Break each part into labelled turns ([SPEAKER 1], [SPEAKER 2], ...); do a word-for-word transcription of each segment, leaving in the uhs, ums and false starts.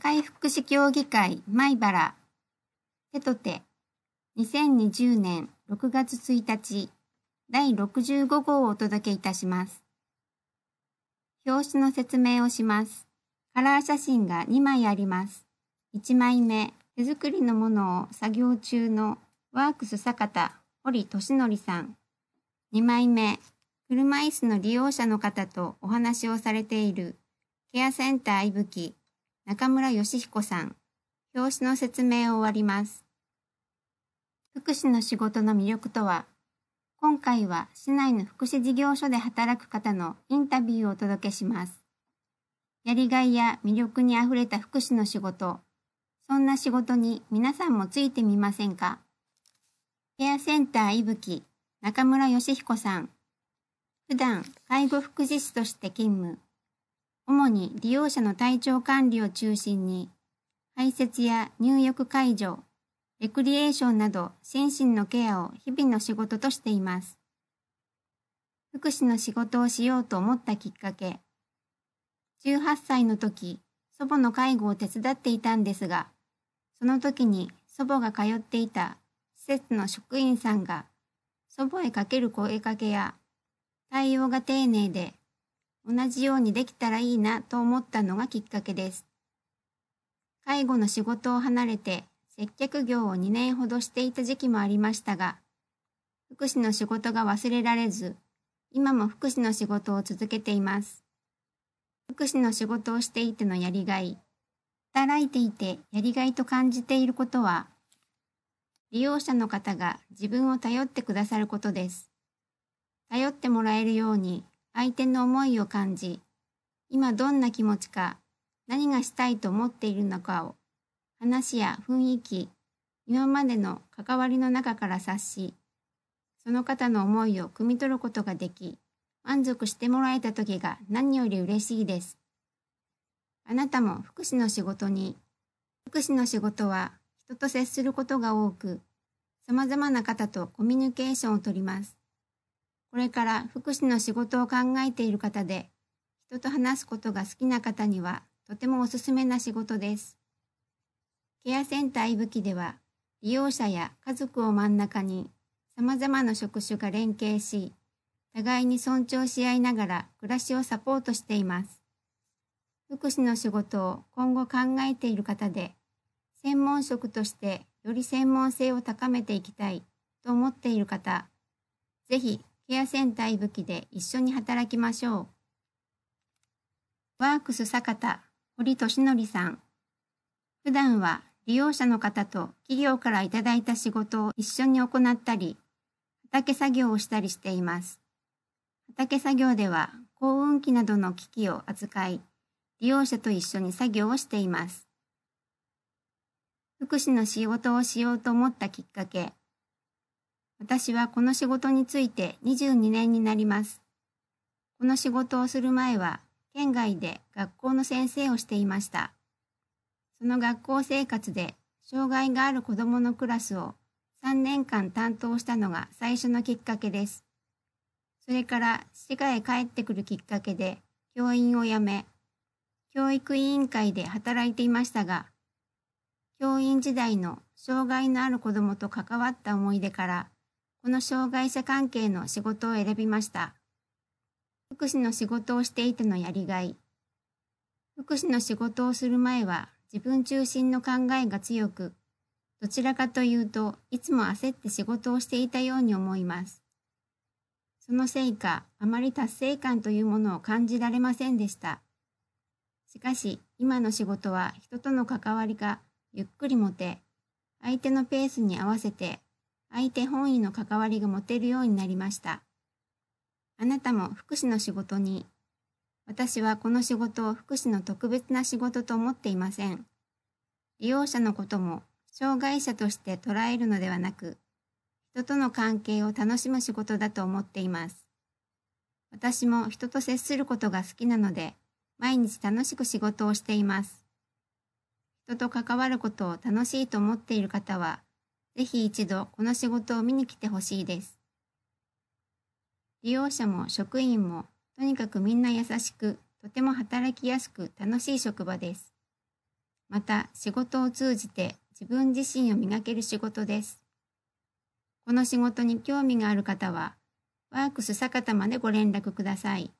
[SPEAKER 1] 社会福祉協議会米原手と手にせんにじゅうねんろくがつついたちだいろくじゅうごごうをお届けいたします。表紙の説明をします。カラー写真がにまいあります。いちまいめ、手作りのものを作業中のワークス坂田堀俊則さん。にまいめ、車椅子の利用者の方とお話をされているケアセンターいぶき中村義彦さん。表紙の説明を終わります。福祉の仕事の魅力とは、今回は市内の福祉事業所で働く方のインタビューをお届けします。やりがいや魅力にあふれた福祉の仕事、そんな仕事に皆さんもついてみませんか？ケアセンターいぶき中村義彦さん。普段介護福祉士として勤務。主に利用者の体調管理を中心に、排泄や入浴介助、レクリエーションなど心身のケアを日々の仕事としています。福祉の仕事をしようと思ったきっかけ、じゅうはっさいの時、祖母の介護を手伝っていたんですが、その時に祖母が通っていた施設の職員さんが、祖母へかける声かけや対応が丁寧で、同じようにできたらいいなと思ったのがきっかけです。介護の仕事を離れて接客業をにねんほどしていた時期もありましたが、福祉の仕事が忘れられず、今も福祉の仕事を続けています。福祉の仕事をしていてのやりがい、働いていてやりがいと感じていることは、利用者の方が自分を頼ってくださることです。頼ってもらえるように相手の思いを感じ、今どんな気持ちか、何がしたいと思っているのかを、話や雰囲気、今までの関わりの中から察し、その方の思いを汲み取ることができ、満足してもらえた時が何より嬉しいです。あなたも福祉の仕事に、福祉の仕事は人と接することが多く、様々な方とコミュニケーションをとります。これから福祉の仕事を考えている方で、人と話すことが好きな方にはとてもおすすめな仕事です。ケアセンターいぶきでは、利用者や家族を真ん中に、様々な職種が連携し、互いに尊重し合いながら暮らしをサポートしています。福祉の仕事を今後考えている方で、専門職としてより専門性を高めていきたいと思っている方、ぜひケアセンターいぶきで一緒に働きましょう。ワークス坂田堀俊則さん。普段は利用者の方と企業からいただいた仕事を一緒に行ったり、畑作業をしたりしています。畑作業では耕運機などの機器を扱い、利用者と一緒に作業をしています。福祉の仕事をしようと思ったきっかけ、私はこの仕事についてにじゅうにねんになります。この仕事をする前は、県外で学校の先生をしていました。その学校生活で、障害がある子どものクラスをさんねんかん担当したのが最初のきっかけです。それから滋賀へ帰ってくるきっかけで、教員を辞め、教育委員会で働いていましたが、教員時代の障害のある子どもと関わった思い出から、この障害者関係の仕事を選びました。福祉の仕事をしていてのやりがい。福祉の仕事をする前は自分中心の考えが強く、どちらかというといつも焦って仕事をしていたように思います。そのせいか、あまり達成感というものを感じられませんでした。しかし、今の仕事は人との関わりがゆっくり持て、相手のペースに合わせて、相手本位の関わりが持てるようになりました。あなたも福祉の仕事に、私はこの仕事を福祉の特別な仕事と思っていません。利用者のことも障害者として捉えるのではなく、人との関係を楽しむ仕事だと思っています。私も人と接することが好きなので、毎日楽しく仕事をしています。人と関わることを楽しいと思っている方は、ぜひ一度この仕事を見に来てほしいです。利用者も職員もとにかくみんな優しく、とても働きやすく楽しい職場です。 また仕事を通じて自分自身を磨ける仕事です。この仕事に興味がある方は、ワークス酒田までご連絡ください。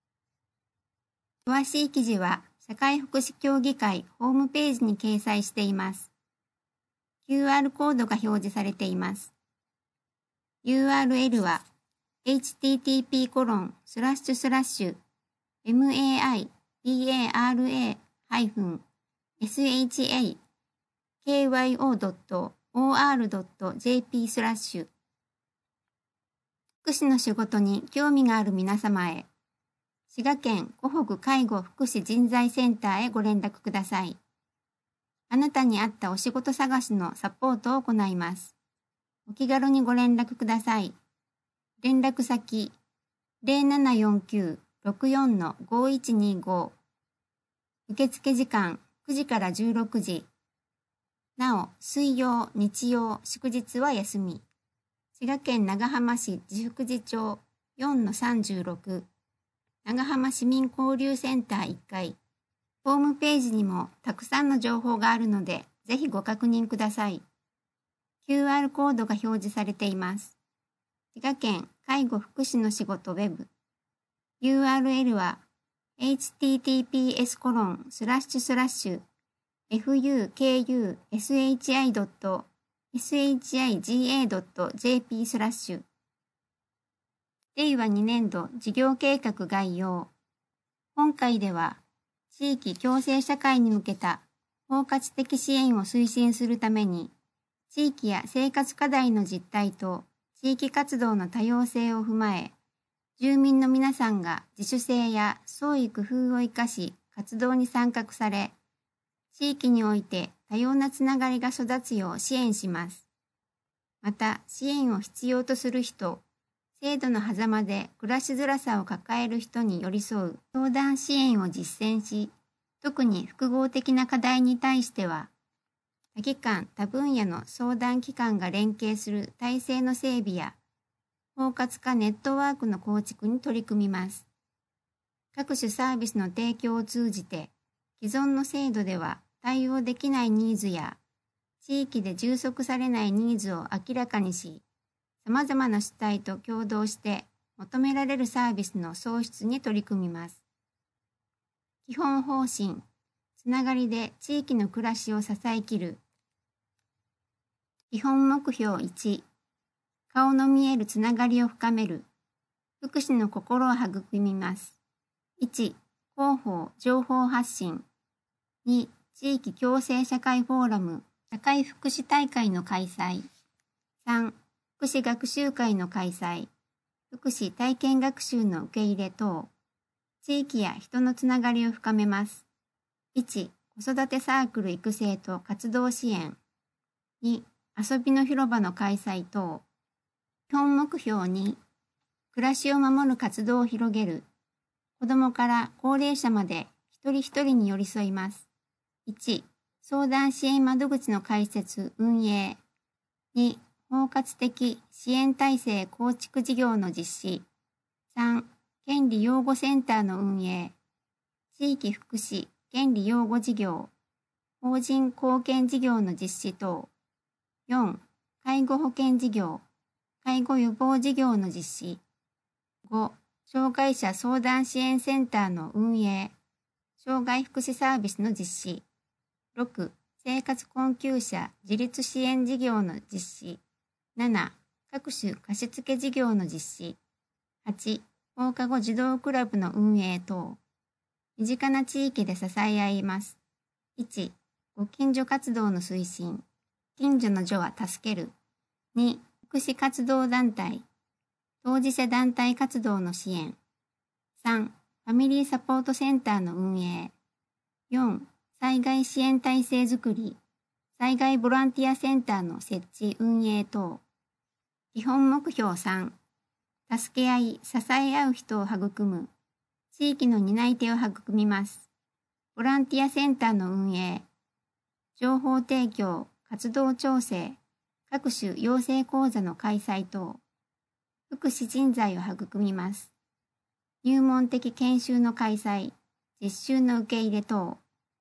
[SPEAKER 1] 詳しい記事は社会福祉協議会ホームページに掲載しています。キューアール コードが表示されています。ユーアールエル は エイチティーティーピーコロンスラッシュスラッシュエムエーアイピーエーアールエーハイフンエスエイチエーケーワイオードットオーアールドットジェーピー スラッシュ福祉の仕事に興味がある皆様へ、滋賀県湖北介護福祉人材センターへご連絡ください。あなたに合ったお仕事探しのサポートを行います。お気軽にご連絡ください。連絡先 ゼロななよんきゅうろくよんのごいちにご。受付時間くじからじゅうろくじ。なお、水曜、日曜、祝日は休み。滋賀県長浜市治福寺町 よんのさんじゅうろく。長浜市民交流センターいっかい。ホームページにもたくさんの情報があるので、ぜひご確認ください。キューアール コードが表示されています。滋賀県介護福祉の仕事ウェブ。ユーアールエル は エイチティーティーピーエスコロンスラッシュスラッシュエフユーケーユーエスエイチアイドットエスエイチアイジーエードットジェーピー スラッシュれいわにねんど事業計画概要。今回では、地域共生社会に向けた包括的支援を推進するために、地域や生活課題の実態と地域活動の多様性を踏まえ、住民の皆さんが自主性や創意工夫を生かし活動に参画され、地域において多様なつながりが育つよう支援します。また、支援を必要とする人、制度の狭間で暮らしづらさを抱える人に寄り添う相談支援を実践し、特に複合的な課題に対しては、多機関多分野の相談機関が連携する体制の整備や、包括化ネットワークの構築に取り組みます。各種サービスの提供を通じて、既存の制度では対応できないニーズや、地域で充足されないニーズを明らかにし、様々な主体と協働して求められるサービスの創出に取り組みます。基本方針、つながりで地域の暮らしを支えきる。基本目標いち、顔の見えるつながりを深める。福祉の心を育みます。いち、広報・情報発信。に、地域共生社会フォーラム、社会福祉大会の開催。さん、福祉学習会の開催。福祉体験学習の受け入れ等。地域や人のつながりを深めます。いち、子育てサークル育成と活動支援。に、遊びの広場の開催等。基本目標に、暮らしを守る活動を広げる。子どもから高齢者まで一人一人に寄り添います。いち、相談支援窓口の開設・運営。に、包括的支援体制構築事業の実施。さん、権利擁護センターの運営。地域福祉・権利擁護事業。法人貢献事業の実施等。よん、介護保険事業。介護予防事業の実施。ご、障害者相談支援センターの運営。障害福祉サービスの実施。ろく、生活困窮者自立支援事業の実施。なな、各種貸付事業の実施。はち、放課後児童クラブの運営等。身近な地域で支え合います。いち、ご近所活動の推進。近所の助は助ける。に、福祉活動団体。当事者団体活動の支援。さん、ファミリーサポートセンターの運営。よん、災害支援体制づくり。災害ボランティアセンターの設置運営等。基本目標さん、助け合い、支え合う人を育む。地域の担い手を育みます。ボランティアセンターの運営。情報提供、活動調整、各種養成講座の開催等。福祉人材を育みます。入門的研修の開催、実習の受け入れ等。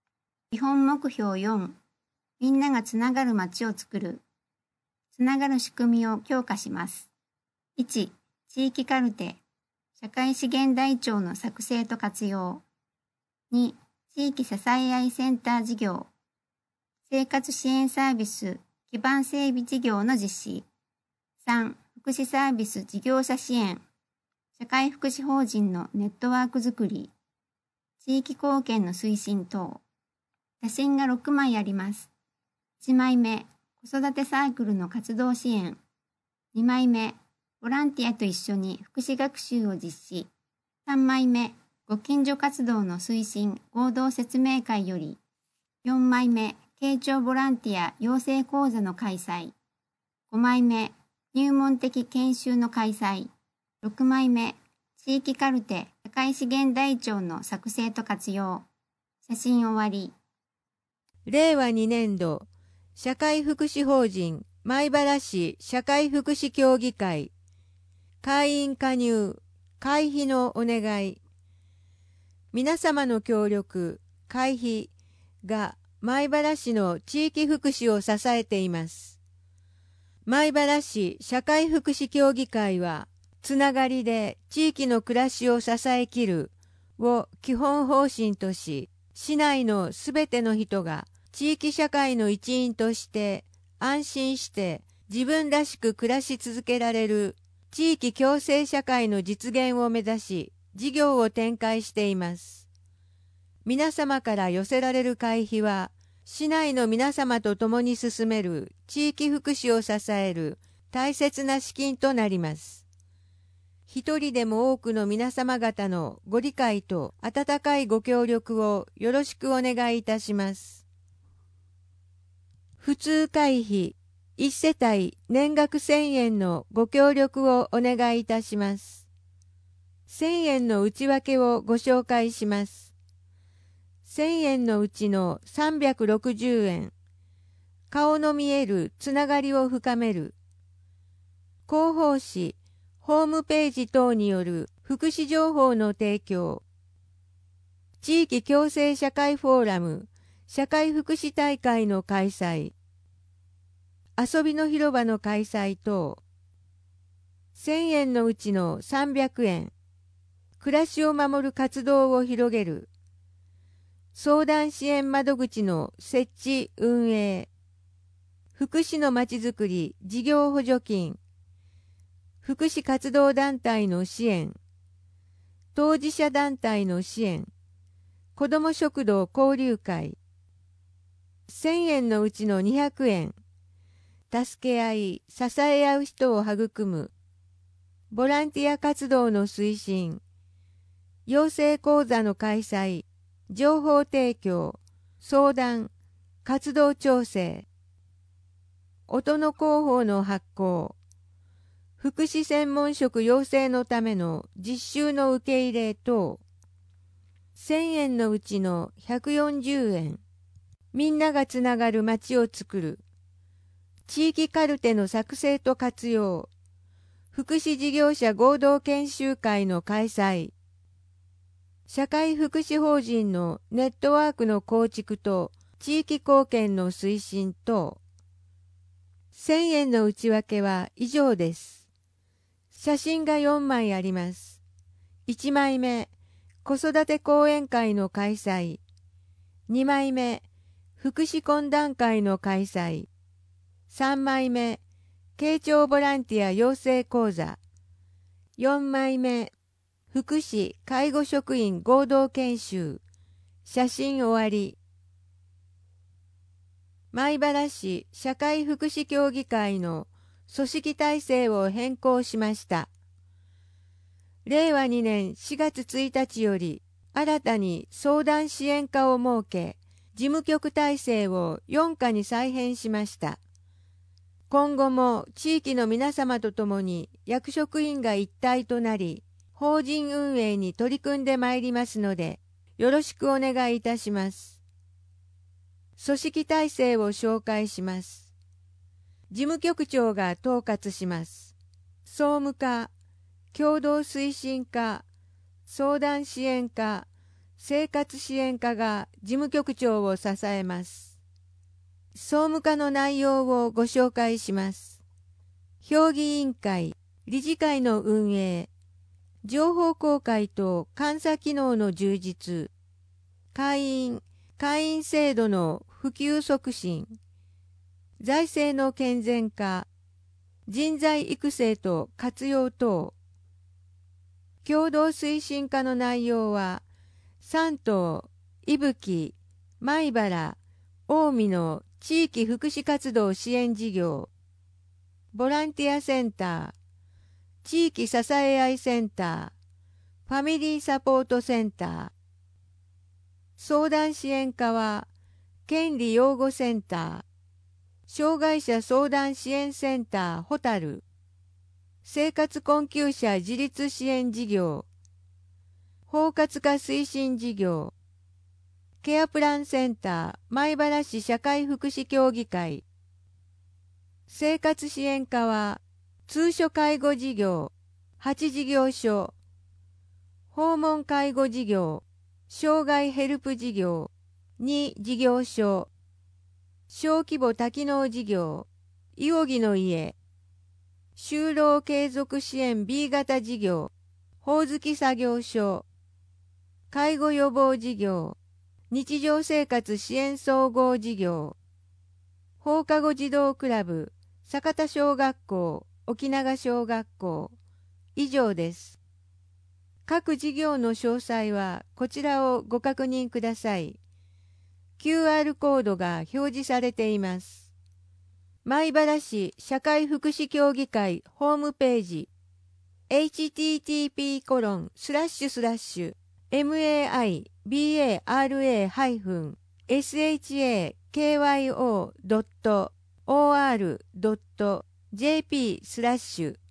[SPEAKER 1] 基本目標よん、みんながつながる街をつくる。つながる仕組みを強化します。いち、地域カルテ、社会資源台帳の作成と活用。に、地域支え合いセンター事業。生活支援サービス基盤整備事業の実施。さん、福祉サービス事業者支援。社会福祉法人のネットワークづくり。地域貢献の推進等。写真がろくまいあります。いちまいめ、子育てサークルの活動支援。にまいめ、ボランティアと一緒に福祉学習を実施。さんまいめ、ご近所活動の推進合同説明会より。よんまいめ、慶長ボランティア養成講座の開催。ごまいめ、入門的研修の開催。ろくまいめ、地域カルテ社会資源台帳の作成と活用。写真終わり。
[SPEAKER 2] れいわにねんど社会福祉法人米原市社会福祉協議会会員加入会費のお願い。皆様の協力会費が米原市の地域福祉を支えています。米原市社会福祉協議会はつながりで地域の暮らしを支えきるを基本方針とし、市内のすべての人が地域社会の一員として安心して自分らしく暮らし続けられる地域共生社会の実現を目指し事業を展開しています。皆様から寄せられる会費は市内の皆様と共に進める地域福祉を支える大切な資金となります。一人でも多くの皆様方のご理解と温かいご協力をよろしくお願いいたします。普通会費いち世帯年額せんえんのご協力をお願いいたします。せんえんの内訳をご紹介します。せんえんのうちのさんびゃくろくじゅうえん、顔の見えるつながりを深める。広報誌、ホームページ等による福祉情報の提供。地域共生社会フォーラム、社会福祉大会の開催。遊びの広場の開催等。せんえんのうちのさんびゃくえん、暮らしを守る活動を広げる。相談支援窓口の設置運営。福祉のまちづくり事業補助金。福祉活動団体の支援。当事者団体の支援。子ども食堂交流会。せんえんのうちのにひゃくえん。助け合い、支え合う人を育む。ボランティア活動の推進。養成講座の開催。情報提供。相談。活動調整。音の広報の発行。福祉専門職養成のための実習の受け入れ等。せんえんのうちのひゃくよんじゅうえん。みんながつながる街をつくる。地域カルテの作成と活用。福祉事業者合同研修会の開催。社会福祉法人のネットワークの構築と地域貢献の推進等。せんえんの内訳は以上です。写真がよんまいあります。いちまいめ、子育て講演会の開催。にまいめ、福祉懇談会の開催。さんまいめ、慶長ボランティア養成講座。よんまいめ、福祉・介護職員合同研修。写真終わり。米原市社会福祉協議会の組織体制を変更しました。れいわにねんしがつついたちより新たに相談支援課を設け、事務局体制をよん課に再編しました。今後も地域の皆様と共に役職員が一体となり、法人運営に取り組んでまいりますので、よろしくお願いいたします。組織体制を紹介します。事務局長が統括します。総務課、共同推進課、相談支援課、 生活支援課が事務局長を支えます。総務課の内容をご紹介します。評議委員会、理事会の運営、情報公開と監査機能の充実、会員、会員制度の普及促進、財政の健全化、人材育成と活用等、共同推進課の内容は、山東、伊吹、米原、近江の地域福祉活動支援事業、ボランティアセンター、地域支え合いセンター、ファミリーサポートセンター、相談支援課は、権利擁護センター、障害者相談支援センターホタル、生活困窮者自立支援事業、包括化推進事業、ケアプランセンター米原市社会福祉協議会、生活支援課は通所介護事業はち事業所、訪問介護事業、障害ヘルプ事業に事業所、小規模多機能事業、いおぎの家、就労継続支援 ビー 型事業、ほおずき作業所、介護予防事業、日常生活支援総合事業、放課後児童クラブ、酒田小学校、沖永小学校、以上です。各事業の詳細はこちらをご確認ください。キューアール コードが表示されています。米原市社会福祉協議会ホームページ エイチティーティーピーコロンスラッシュスラッシュエムエーアイビーエーアールエーハイフンエスエイチエーケーワイオードットオーアールドットジェーピースラッシュ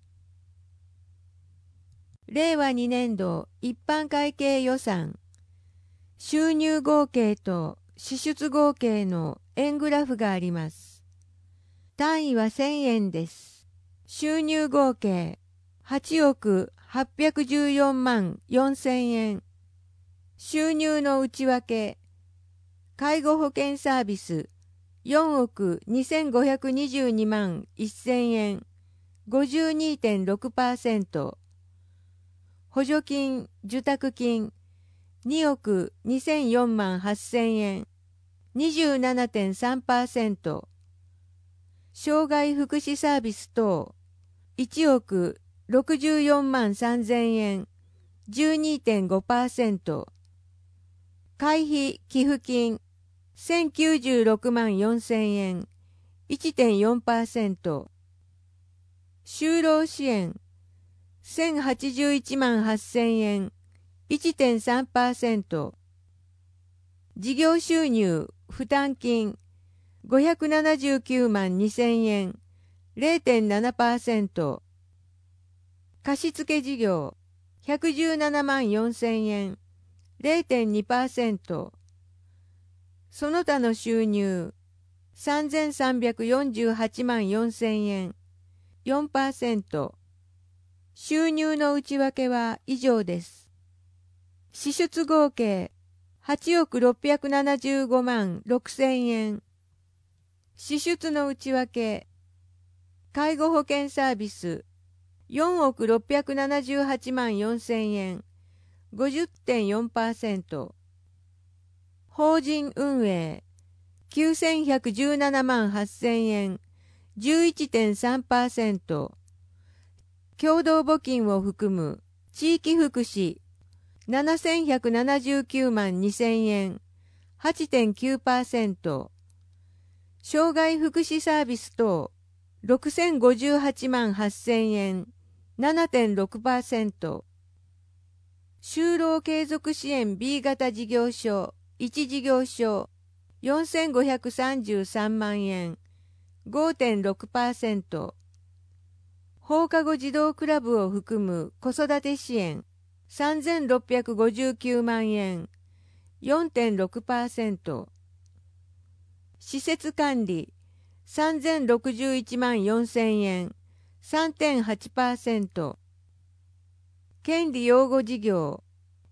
[SPEAKER 2] れいわにねんど一般会計予算収入合計と支出合計の円グラフがあります。単位はせんえんです。収入合計はちおくはっぴゃくじゅうよんまんよんせんえん。収入の内訳介護保険サービスよんおくにせんごひゃくにじゅうにまんせんえん ごじゅうにてんろくパーセント。補助金受託金におくにせんよんまんはっせんえん にじゅうななてんさんパーセント。障害福祉サービス等いちおくろくじゅうよんまんさんぜんえん じゅうにてんごパーセント。会費寄付金せんきゅうじゅうろくまんよんせんえん いちてんよんパーセント。就労支援せんはちじゅういちまんはっせんえん いちてんさんパーセント。事業収入負担金ごひゃくななじゅうきゅうまんにせんえん れいてんななパーセント。貸付事業ひゃくじゅうななまんよんせんえん れいてんにパーセント。その他の収入さんぜんさんびゃくよんじゅうはちまんよんせんえん よんパーセント。収入の内訳は以上です。支出合計はちおくろっぴゃくななじゅうごまんろくせんえん。支出の内訳介護保険サービスよんおくろっぴゃくななじゅうはちまんよんせんえん ごじゅってんよんパーセント。法人運営きゅうせんひゃくじゅうななまんはっせんえん じゅういってんさんパーセント。共同募金を含む地域福祉ななせんひゃくななじゅうきゅうまんにせんえん はちてんきゅうパーセント。障害福祉サービス等ろくせんごじゅうはちまんはっせんえん ななてんろくパーセント。就労継続支援 ビー 型事業所いち事業所よんせんごひゃくさんじゅうさんまんえん ごてんろくパーセント。放課後児童クラブを含む子育て支援さんぜんろっぴゃくごじゅうきゅうまんえん よんてんろくパーセント。施設管理さんぜんろくじゅういちまんよんせんえん さんてんはちパーセント。権利擁護事業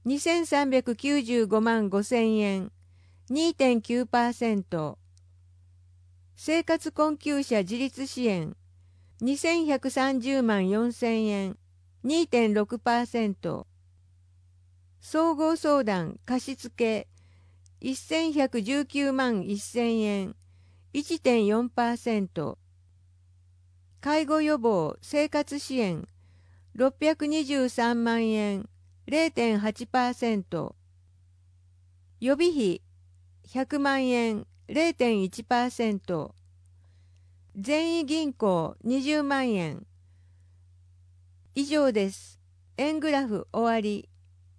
[SPEAKER 2] にせんさんびゃくきゅうじゅうごまんごせんえん、にてんきゅうパーセント。生活困窮者自立支援、にせんひゃくさんじゅうまんよんせんえん、にてんろくパーセント。総合相談貸付、せんひゃくじゅうきゅうまんせんえん、いってんよんパーセント。介護予防生活支援、ろっぴゃくにじゅうさんまんえん、れいてんはちパーセント。予備費ひゃくまんえん、れいてんいちパーセント。全員銀行にじゅうまんえん。以上です。円グラフ終わり。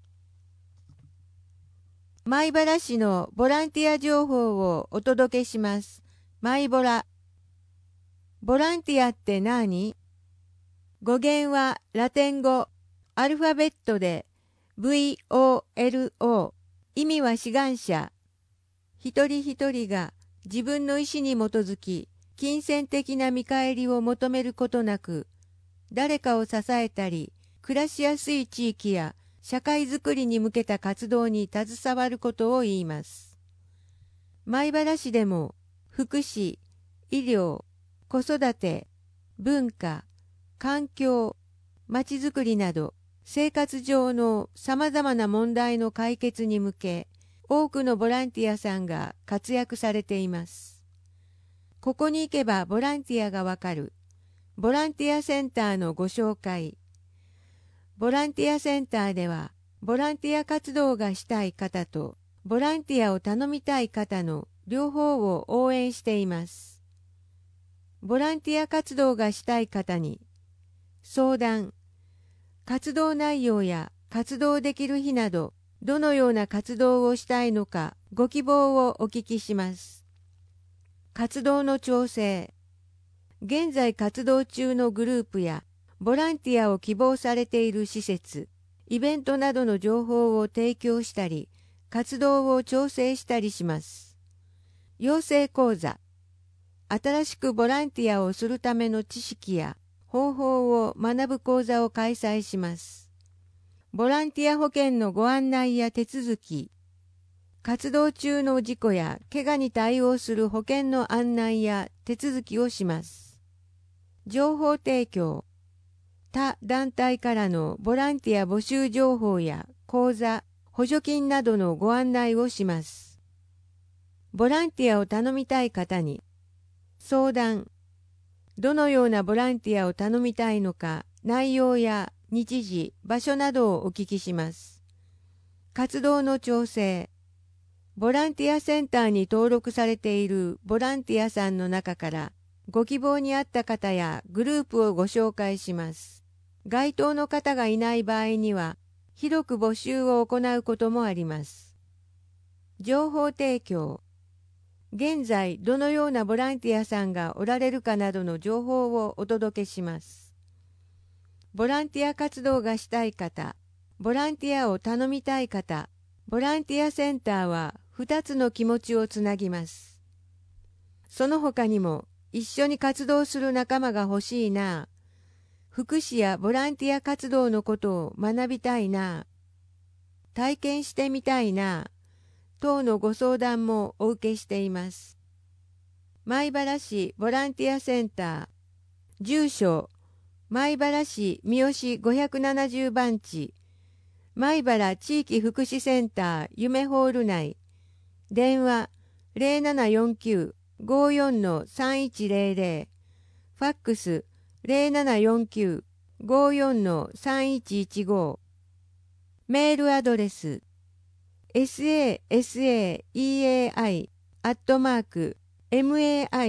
[SPEAKER 2] 米原市のボランティア情報をお届けします。マイボラ。ボランティアって何？語源はラテン語、アルファベットで ブイオーエルオー、意味は志願者。一人一人が自分の意思に基づき、金銭的な見返りを求めることなく、誰かを支えたり、暮らしやすい地域や社会づくりに向けた活動に携わることを言います。米原市でも、福祉、医療、子育て、文化、環境、まちづくりなど、生活上のさまざまな問題の解決に向け、多くのボランティアさんが活躍されています。ここに行けばボランティアがわかる。ボランティアセンターのご紹介。ボランティアセンターでは、ボランティア活動がしたい方と、ボランティアを頼みたい方の両方を応援しています。ボランティア活動がしたい方に、相談、活動内容や活動できる日など、どのような活動をしたいのかご希望をお聞きします。活動の調整、現在活動中のグループやボランティアを希望されている施設、イベントなどの情報を提供したり、活動を調整したりします。養成講座、新しくボランティアをするための知識や方法を学ぶ講座を開催します。ボランティア保険のご案内や手続き、活動中の事故や怪我に対応する保険の案内や手続きをします。情報提供、他団体からのボランティア募集情報や講座、補助金などのご案内をします。ボランティアを頼みたい方に、相談、どのようなボランティアを頼みたいのか、内容や日時、場所などをお聞きします。活動の調整、ボランティアセンターに登録されているボランティアさんの中から、ご希望に合った方やグループをご紹介します。該当の方がいない場合には、広く募集を行うこともあります。情報提供、現在どのようなボランティアさんがおられるかなどの情報をお届けします。ボランティア活動がしたい方、ボランティアを頼みたい方、ボランティアセンターはふたつの気持ちをつなぎます。その他にも一緒に活動する仲間が欲しいな、福祉やボランティア活動のことを学びたいな、体験してみたいな、等のご相談もお受けしています。米原市ボランティアセンター、住所、米原市三好ごひゃくななじゅうばんち、米原地域福祉センター夢ホール内、電話 ゼロななよんきゅう ごよん さんいちゼロゼロ、ファックス ゼロななよんきゅう ごよん さんいちいちご、メールアドレスエスエーエスエーイーエーアイ アットマーク メイバラ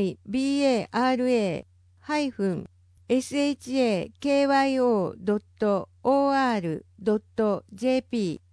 [SPEAKER 2] エスエイチエーケーワイオー ドット オーアール ドット ジェーピー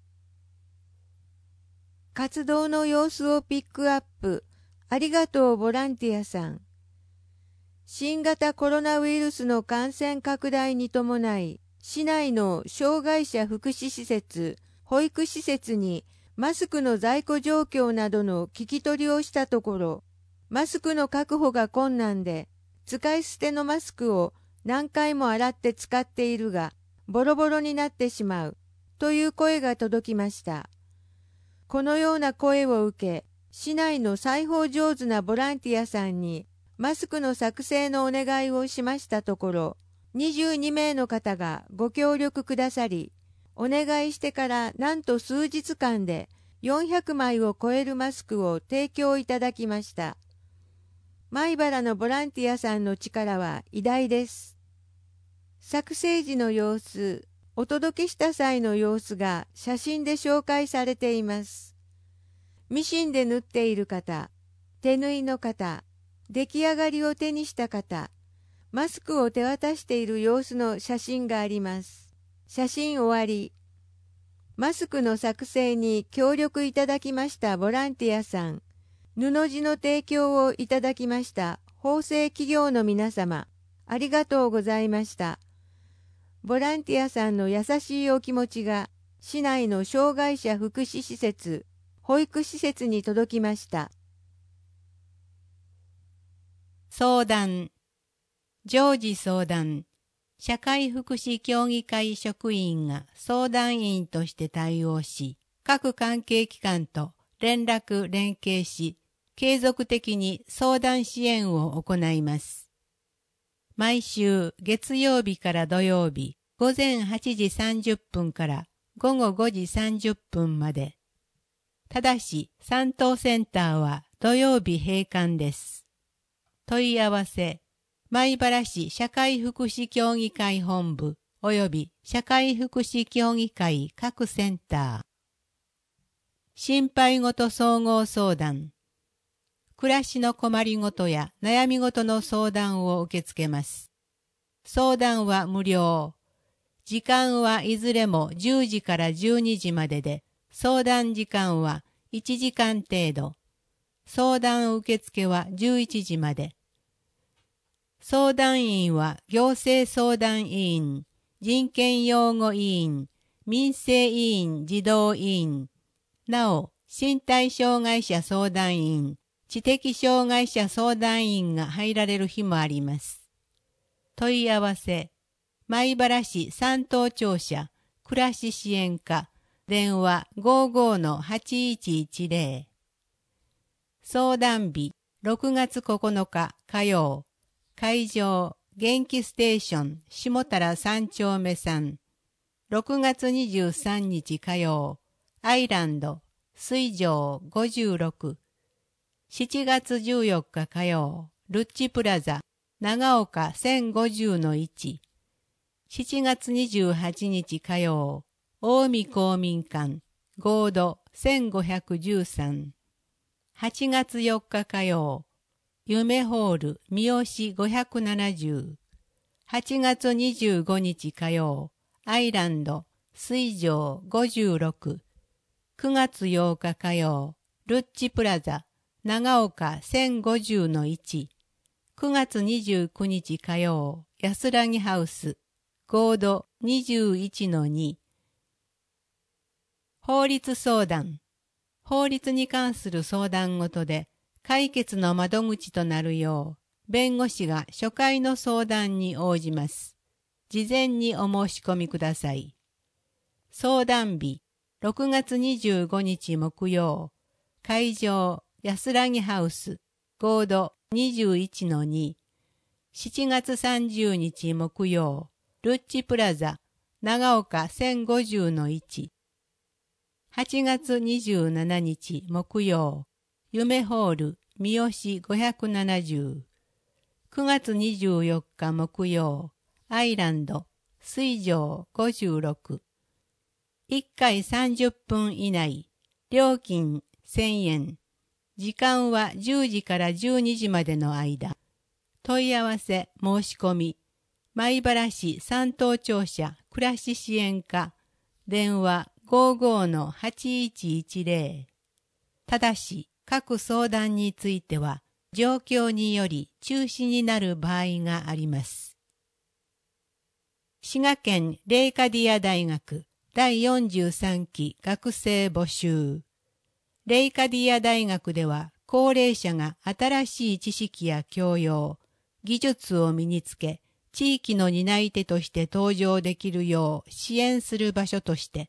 [SPEAKER 2] 活動の様子をピックアップ。ありがとうボランティアさん。新型コロナウイルスの感染拡大に伴い、市内の障害者福祉施設、保育施設にマスクの在庫状況などの聞き取りをしたところ、マスクの確保が困難で、使い捨てのマスクを何回も洗って使っているが、ボロボロになってしまうという声が届きました。このような声を受け、市内の裁縫上手なボランティアさんにマスクの作成のお願いをしましたところ、にじゅうにめいの方がご協力くださり、お願いしてからなんと数日間でよんひゃくまいを超えるマスクを提供いただきました。米原のボランティアさんの力は偉大です。作成時の様子、お届けした際の様子が写真で紹介されています。ミシンで縫っている方、手縫いの方、出来上がりを手にした方、マスクを手渡している様子の写真があります。写真終わり。マスクの作成に協力いただきましたボランティアさん、布地の提供をいただきました縫製企業の皆様、ありがとうございました。ボランティアさんの優しいお気持ちが市内の障害者福祉施設、保育施設に届きました。
[SPEAKER 3] 相談。常時相談。社会福祉協議会職員が相談員として対応し、各関係機関と連絡連携し、継続的に相談支援を行います。毎週月曜日から土曜日、午前はちじさんじゅっぷんから午後ごじさんじゅっぷんまで。ただし、担当センターは土曜日閉館です。問い合わせ、米原市社会福祉協議会本部及び社会福祉協議会各センター。心配事総合相談。暮らしの困りごとや悩み事の相談を受け付けます。相談は無料。時間はいずれもじゅうじからじゅうにじまでで、相談時間はいちじかん程度。相談受付はじゅういちじまで。相談員は行政相談委員、人権擁護委員、民生委員児童委員、なお身体障害者相談員、知的障害者相談員が入られる日もあります。問い合わせ、米原市三等庁舎暮らし支援課、電話 ごじゅうごのはちいちいちぜろ。相談日ろくがつここのか火曜。会場、元気ステーション、下平三丁目さん。ろくがつにじゅうさんにち火曜、アイランド、水上ごじゅうろく。しちがつじゅうよっか火曜、ルッチプラザ、長岡せんごじゅうのいち。しちがつにじゅうはちにち火曜、近江公民館、合土せんごひゃくじゅうさん。はちがつよっか火曜、夢ホール三好ごひゃくななじゅう。はちがつにじゅうごにち火曜、アイランド、水上ごじゅうろく。くがつようか火曜、ルッチプラザ、長岡せんごじゅうのいち。くがつにじゅうくにち火曜、安らぎハウス、合土にじゅういちのに。法律相談。法律に関する相談ごとで、解決の窓口となるよう、弁護士が初回の相談に応じます。事前にお申し込みください。相談日、ろくがつにじゅうごにち木曜、会場、安らぎハウス、合土にじゅういちのに。しちがつさんじゅうにち木曜、ルッチプラザ、長岡せんごじゅうのいち。はちがつにじゅうしちにち木曜、夢ホール三好ごひゃくななじゅう。くがつにじゅうよっか木曜、アイランド水上ごじゅうろく。いっかいさんじゅっぷん以内、料金せんえん。時間はじゅうじからじゅうにじまでの間。問い合わせ申し込み、米原市三等庁舎暮らし支援課、電話ごじゅうごのはちいちいちぜろ。ただし、各相談については、状況により中止になる場合があります。滋賀県レイカディア大学だいよんじゅうさんき学生募集。レイカディア大学では、高齢者が新しい知識や教養、技術を身につけ、地域の担い手として登場できるよう支援する場所として、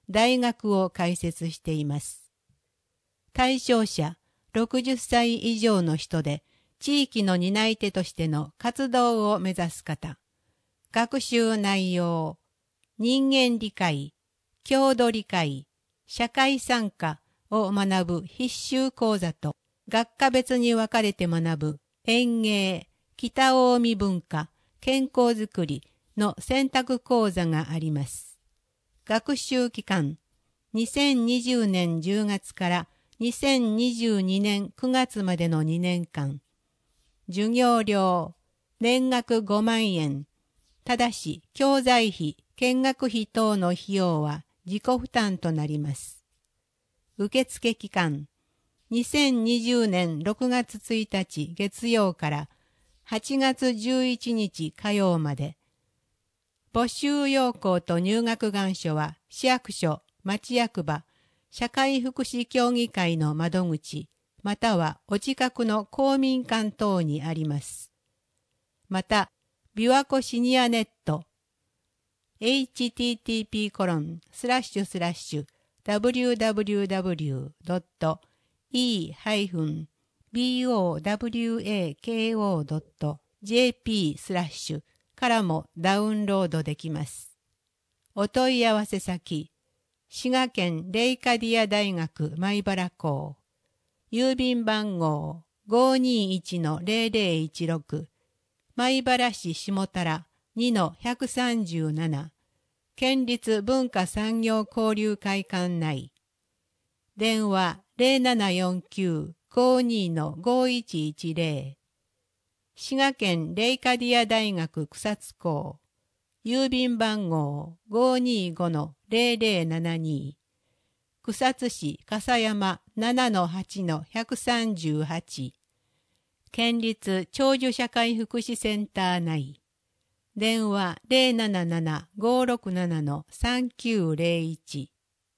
[SPEAKER 3] 大学を開設しています。対象者ろくじゅっさい以上の人で、地域の担い手としての活動を目指す方、学習内容、人間理解、郷土理解、社会参加を学ぶ必修講座と、学科別に分かれて学ぶ園芸、北近江文化、健康づくりの選択講座があります。学習期間、にせんにじゅうねんじゅうがつからにせんにじゅうにねんくがつまでのにねんかん。授業料、年額ごまんえん。ただし、教材費、見学費等の費用は自己負担となります。受付期間、にせんにじゅうねんろくがつついたち月曜からはちがつじゅういちにち火曜まで。募集要項と入学願書は市役所、町役場、社会福祉協議会の窓口、またはお近くの公民館等にあります。また、琵琶湖シニアネット、エイチティーティーピーコロンスラッシュスラッシュダブリューダブリューダブリュードットイーハイフンビーオーダブリューエーケーオードットジェーピースラッシュからもダウンロードできます。お問い合わせ先、滋賀県レイカディア大学米原校、郵便番号 ごーにーいちのゼロゼロいちろく、米原市下田 にのひゃくさんじゅうなな、県立文化産業交流会館内。電話 ゼロななよんきゅう ごーにーのごーいちいちゼロ。滋賀県レイカディア大学草津校、郵便番号 ごーにーごのゼロゼロななに、草津市笠山 ななのはちのひゃくさんじゅうはち、県立長寿社会福祉センター内。電話 ゼロなななな ごーろくななのさんきゅうゼロいち。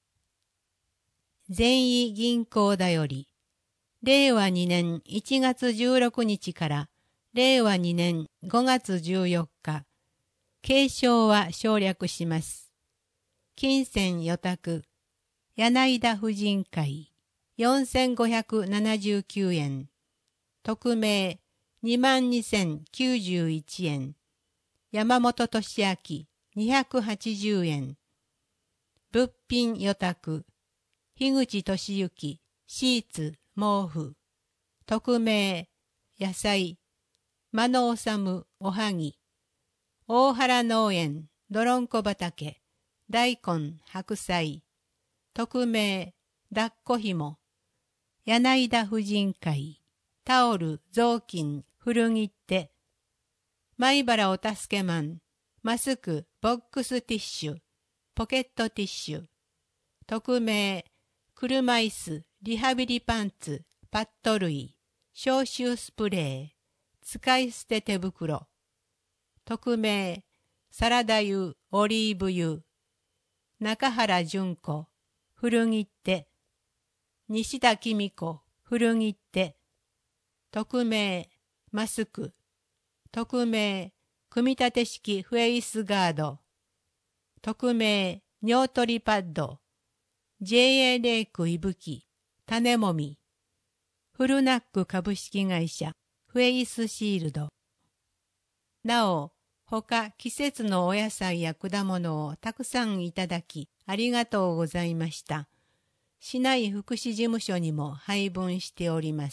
[SPEAKER 3] 善意銀行だより、れいわにねんいちがつじゅうろくにちかられいわにねんごがつじゅうよっか、継承は省略します。金銭予託、柳田婦人会、よんせんごひゃくななじゅうきゅうえん。匿名、にまんにせんきゅうじゅういちえん。山本俊明、にひゃくはちじゅうえん。物品予託、樋口俊之、シーツ、毛布。匿名、野菜、間野治、おはぎ。大原農園、どろんこ畑、大根、白菜。匿名、抱っこひも。柳田婦人会、タオル、雑巾、古着手。米原お助けマン、マスク、ボックスティッシュ、ポケットティッシュ。匿名、車椅子、リハビリパンツ、パッド類、消臭スプレー、使い捨て手袋。匿名、サラダ油、オリーブ油。中原純子、古着手。西田公子、古着手。匿名、マスク。匿名、組み立て式フェイスガード。匿名、尿取りパッド。ジェーエー レイクいぶき、種もみ。フルナック株式会社、フェイスシールド。なお、他季節のお野菜や果物をたくさんいただき、ありがとうございました。市内福祉事務所にも配分しております。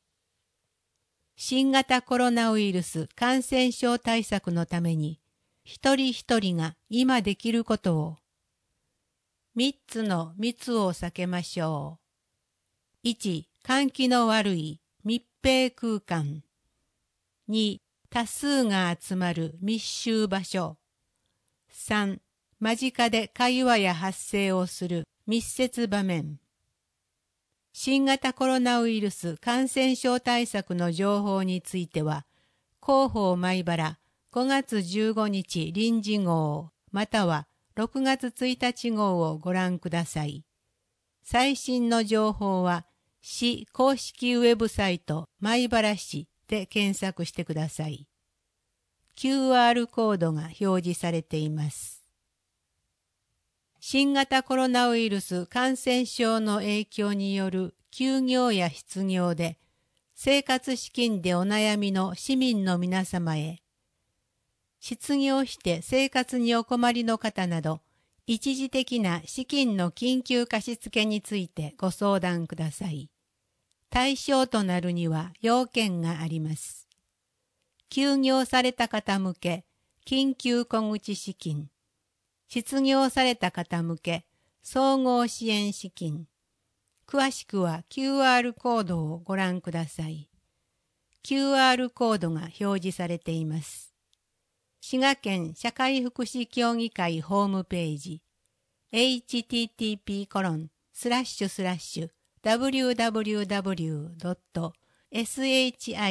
[SPEAKER 3] 新型コロナウイルス感染症対策のために、一人一人が今できることを、三つの密を避けましょう。いち、換気の悪い密閉空間。に、多数が集まる密集場所。さん、間近で会話や発声をする密接場面。新型コロナウイルス感染症対策の情報については、広報米原ごがつじゅうごにち臨時号またはろくがつついたち号をご覧ください。最新の情報は市公式ウェブサイト米原市で検索してください。キューアール コードが表示されています。 新型コロナウイルス感染症の影響による休業や失業で生活資金でお悩みの市民の皆様へ、失業して生活にお困りの方など、一時的な資金の緊急貸付についてご相談ください。対象となるには要件があります。休業された方向け、緊急小口資金。失業された方向け、総合支援資金。詳しくは キューアール コードをご覧ください。キューアール コードが表示されています。滋賀県社会福祉協議会ホームページ エイチティーティーピーコロンスラッシュスラッシュダブリューダブリューダブリュードットシガ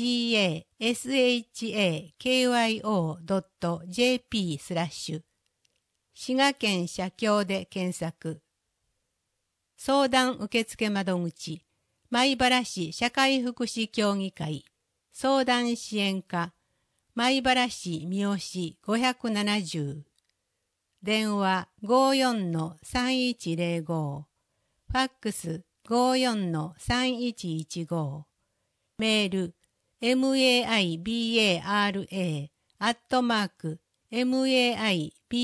[SPEAKER 3] シャドットジェーピー スラッシュ滋賀県社協で検索。相談受付窓口、米原市社会福祉協議会、相談支援課、米原市三好ごひゃくななじゅう。電話 ごーよんのさんいちゼロご。ファックス ごーよんのさんいちいちご。メール マイバラ アットマーク マイバラ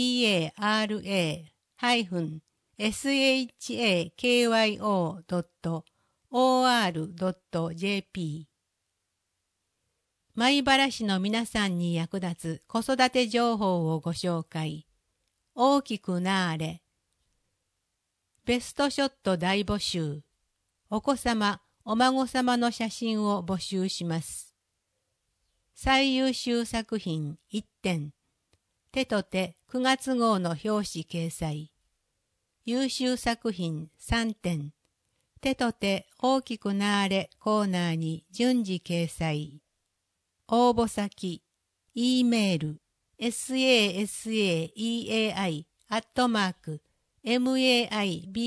[SPEAKER 3] ハイフン シャコ ドット オーアール ドット ジェーピー。米原市の皆さんに役立つ子育て情報をご紹介。大きくなーれ。ベストショット大募集。お子様、お孫様の写真を募集します。最優秀作品いってん。手と手くがつ号の表紙掲載。優秀作品さんてん。手と手大きくなーれコーナーに順次掲載。応募先、E メール、ササエーアイ アットマーク、マイバラ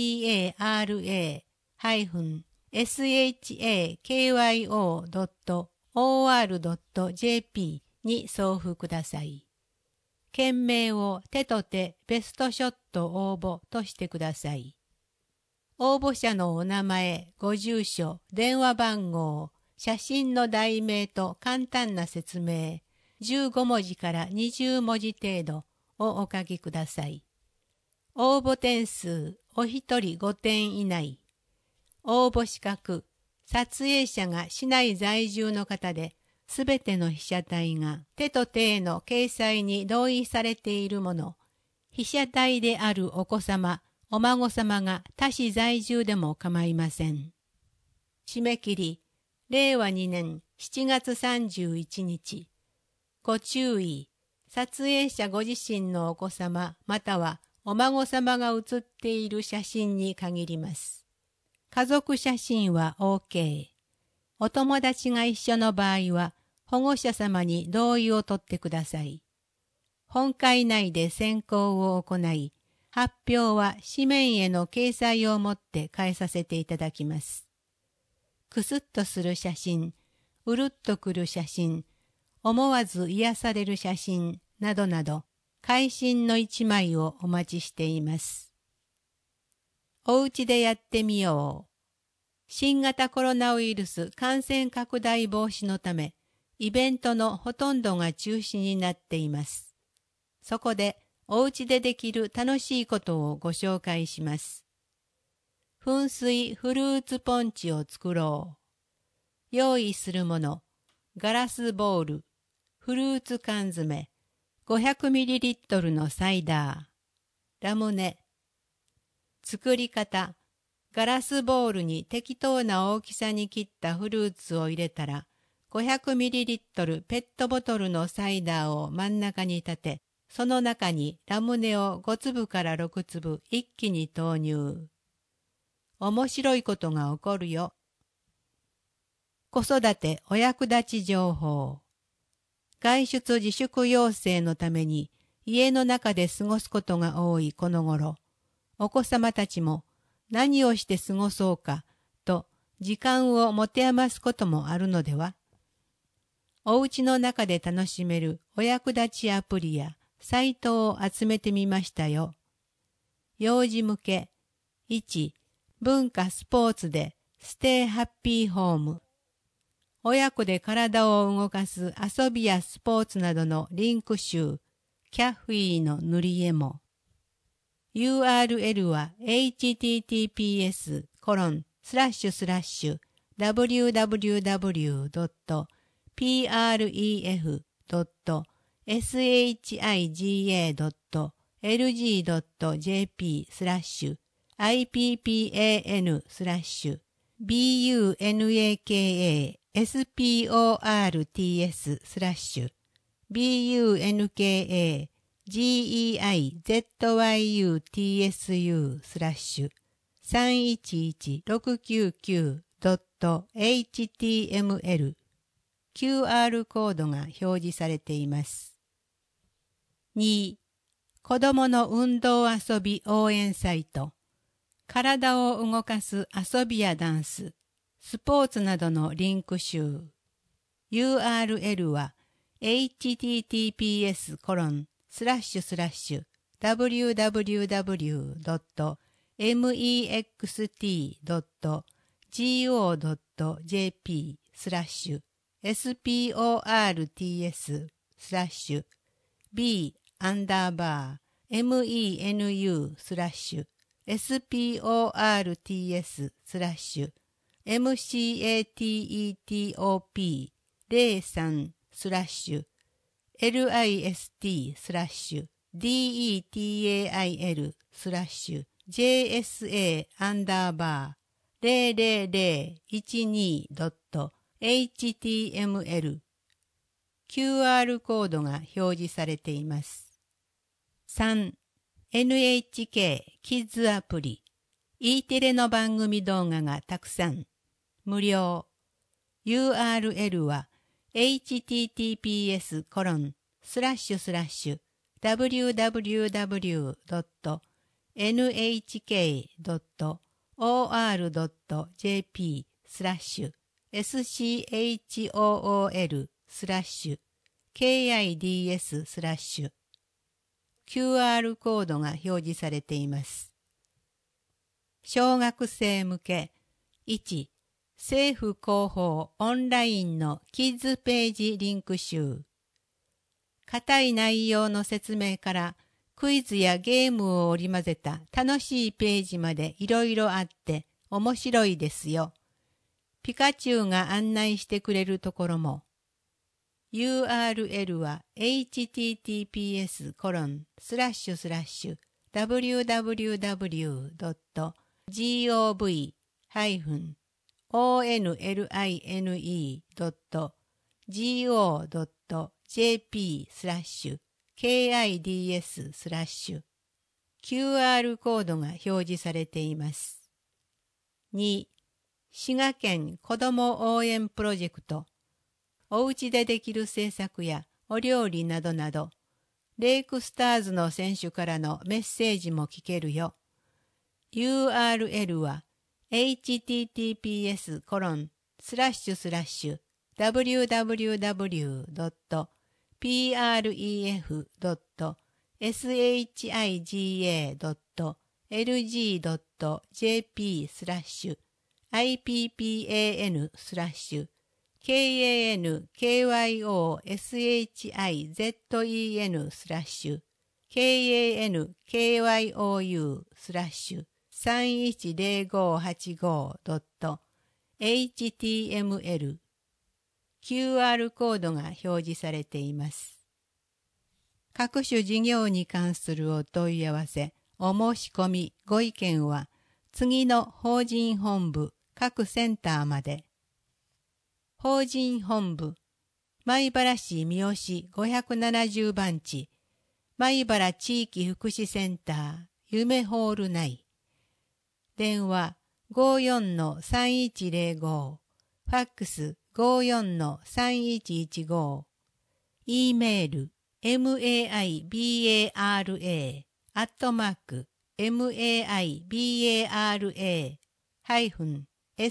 [SPEAKER 3] ハイフン シャコ ドット オーアール ドット ジェーピー に送付ください。件名を手と手ベストショット応募としてください。応募者のお名前、ご住所、電話番号、写真の題名と簡単な説明、じゅうごもじからにじゅうもじ程度をお書きください。応募点数、お一人ごてん以内。応募資格、撮影者が市内在住の方で、すべての被写体が手と手への掲載に同意されているもの、被写体であるお子様、お孫様が他市在住でも構いません。締め切り、れいわにねんしちがつさんじゅういちにち。ご注意、撮影者ご自身のお子様またはお孫様が写っている写真に限ります。家族写真は オーケー。お友達が一緒の場合は保護者様に同意を取ってください。本会内で選考を行い、発表は紙面への掲載をもって返させていただきます。くすっとする写真、うるっとくる写真、思わず癒される写真などなど、会心の一枚をお待ちしています。おうちでやってみよう。新型コロナウイルス感染拡大防止のため、イベントのほとんどが中止になっています。そこで、おうちでできる楽しいことをご紹介します。噴水フルーツポンチを作ろう。用意するもの、ガラスボウル、フルーツ缶詰、ごひゃくミリリットルのサイダー、ラムネ。作り方、ガラスボウルに適当な大きさに切ったフルーツを入れたら、ごひゃくミリリットルペットボトルのサイダーを真ん中に立て、その中にラムネをごつぶからろくつぶ一気に投入。面白いことが起こるよ。子育てお役立ち情報。外出自粛要請のために家の中で過ごすことが多いこの頃、お子様たちも何をして過ごそうかと時間を持て余すこともあるのでは。お家の中で楽しめるお役立ちアプリやサイトを集めてみましたよ。 幼児向け。いち、文化スポーツでステイハッピーホーム。親子で体を動かす遊びやスポーツなどのリンク集、キャフィーの塗り絵も。ユーアールエル は エイチティーティーピーエスコロンスラッシュスラッシュダブリューダブリューダブリュードットピーアールイーエフドットエスエイチアイジーエードットエルジードットジェーピースラッシュアイピーピーエーエヌスラッシュビーユーエヌエーケーエーエスピーオーアールティーエススラッシュビーユーエヌケーエージーイーアイゼットワイユーティーエスユースラッシュさんいちいちろくきゅうきゅうドットエイチティーエムエル キューアール コードが表示されています。に. 子どもの運動遊び応援サイト。体を動かす遊びやダンス、スポーツなどのリンク集。ユーアールエル は エイチティーティーピーエスコロンスラッシュスラッシュダブリューダブリューダブリュードットメックスティードットゴードットジェーピースラッシュエスピーオーアールティーエススラッシュ B アンダーバー MENU スラッシュ エスピーオーアールティーエス スラッシュ エムシーエーティーイーティーオーピーゼロさん スラッシュ エルアイエスティー スラッシュ ディーイーティーエーアイエル スラッシュ ジェーエスエー アンダーバーゼロゼロゼロいちにドットエイチティーエムエル キューアール コードが表示されています。さん. エヌエイチケー キッズアプリ E テレの番組動画がたくさん無料 ユーアールエル は エイチティーティーピーエスコロンスラッシュスラッシュダブリューダブリューダブリュードットエヌエイチケードットオーアールドットジェーピースラッシュエスシーエイチオーオーエルスラッシュケーアイディーエススラッシュ キューアール コードが表示されています。小学生向けいち. 政府広報オンラインのキッズページリンク集。固い内容の説明からクイズやゲームを織り交ぜた楽しいページまでいろいろあって面白いですよ。ピカチュウが案内してくれるところも。ユーアールエル は エイチティーティーピーエスコロンスラッシュスラッシュダブリューダブリューダブリュードットジーオーブイハイフンオーエヌエルアイエヌイードットジーオードットジェーピースラッシュケーアイディーエススラッシュ キューアール コードが表示されています。に. 滋賀県子ども応援プロジェクト。おうちでできる制作やお料理などなど、レイクスターズの選手からのメッセージも聞けるよ。ユーアールエル は エイチティーティーピーエスコロンスラッシュスラッシュダブリューダブリューダブリュードットピーアールイーエフドットエスエイチアイジーエードットエルジードットジェーピースラッシュアイピーピーエーエヌスラッシュケーエーエヌケーワイオーエスエイチアイゼットイーエヌスラッシュケーエーエヌケーワイオーユースラッシュさんいちゼロごはちごドットエイチティーエムエル キューアール コードが表示されています。各種事業に関するお問い合わせ、お申し込み、ご意見は次の法人本部各センターまで。法人本部、米原市三好ごひゃくななじゅう番地、米原地域福祉センター、夢ホール内。電話 ごーよんのさんいちゼロご、ファックス ごーよんのさんいちいちご、E メール メイバラ アットマーク メイバラ ハイフン シ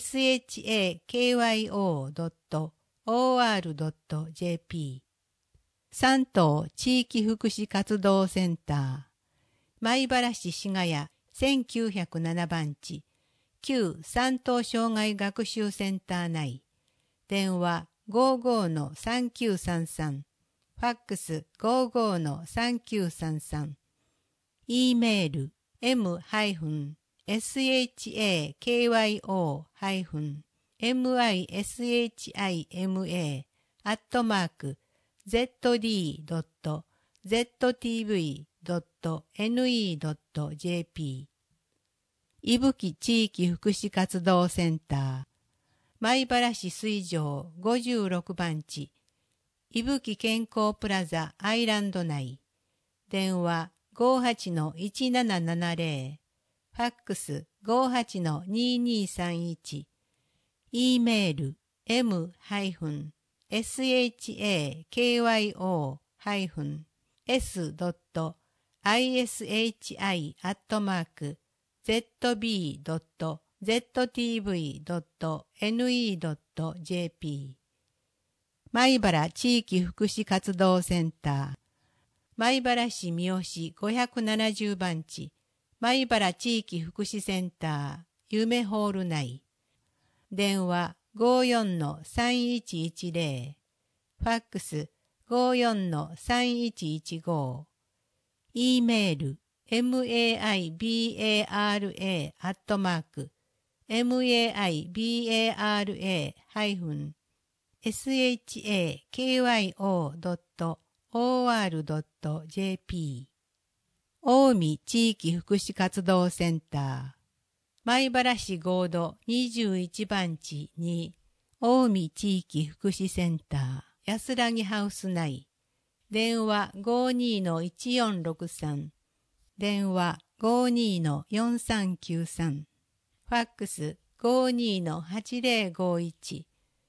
[SPEAKER 3] ャクヨドットオーアールドットジェーピー 三島地域福祉活動センター米原市滋賀屋せんきゅうひゃくななばんち、旧山東障害学習センター内、電話 ごーごーのさんきゅうさんさん、ファックス ごーごーのさんきゅうさんさん、e メール エム エスエイチエーケーワイオー エムアイエスエイチアイエムエー アットマーク ゼットディー ドット ゼットティーブイ ドット エヌイー ドット ジェーピー 伊吹地域福祉活動センター米原市水上ごじゅうろくばんち伊吹健康プラザアイランド内電話 ごーはちのいちななななぜろ ファックス ごーはちのにーにーさんいち e メール エム エスエイチエーケーワイオー エス ドット アイエスエイチアイ アットマーク ゼットビー ドット ゼットティーブイ ドット エヌイー ドット ジェーピー 米原地域福祉活動センター米原市三好ごひゃくななじゅうばんち米原地域福祉センター夢ホール内電話 ごーよんのさんいちいちぜろ ファックス ごーよんのさんいちいちご e メール エムエーアイビーエーアールエー アットマーク エムエーアイビーエーアールエー エスエイチエーケーワイオー ドット オーアール ドット ジェーピー 近江地域福祉活動センター米原市合同にじゅういちばんちに近江地域福祉センター安らぎハウス内電話 ごーにーのいちよんろくさん 電話 ごーにーのよんさんきゅうさん ファックス ごーにーのはちぜろごいち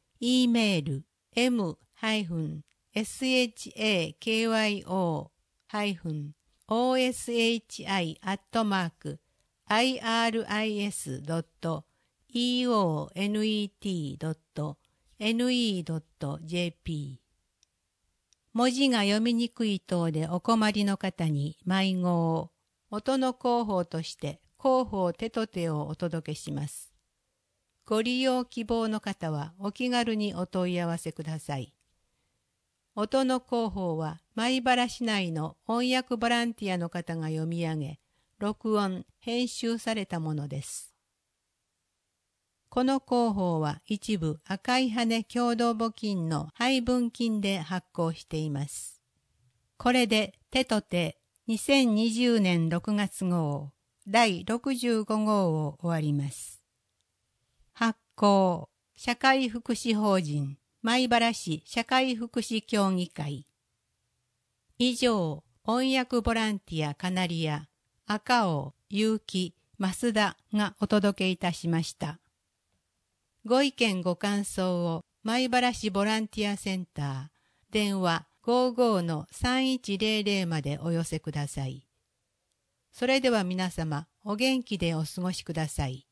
[SPEAKER 3] e メール エム エスエイチエーケーワイオー オーエスエイチアイ アットマーク アイアールアイエス ドット イーオーエヌイーティー ドット エヌイー ドット ジェーピー 文字が読みにくい等でお困りの方に迷子を音の広報として広報手と手をお届けします。ご利用希望の方はお気軽にお問い合わせください。音の広報は米原市内の翻訳ボランティアの方が読み上げ、録音、編集されたものです。この広報は一部赤い羽共同募金の配分金で発行しています。これで手と手にせんにじゅうねんろくがつ号だいろくじゅうごごうを終わります。発行社会福祉法人米原市社会福祉協議会以上翻訳ボランティアカナリア赤尾、結城、増田がお届けいたしました。ご意見ご感想を米原市ボランティアセンター電話 ごーごーのさんいちぜろぜろ までお寄せください。それでは皆様お元気でお過ごしください。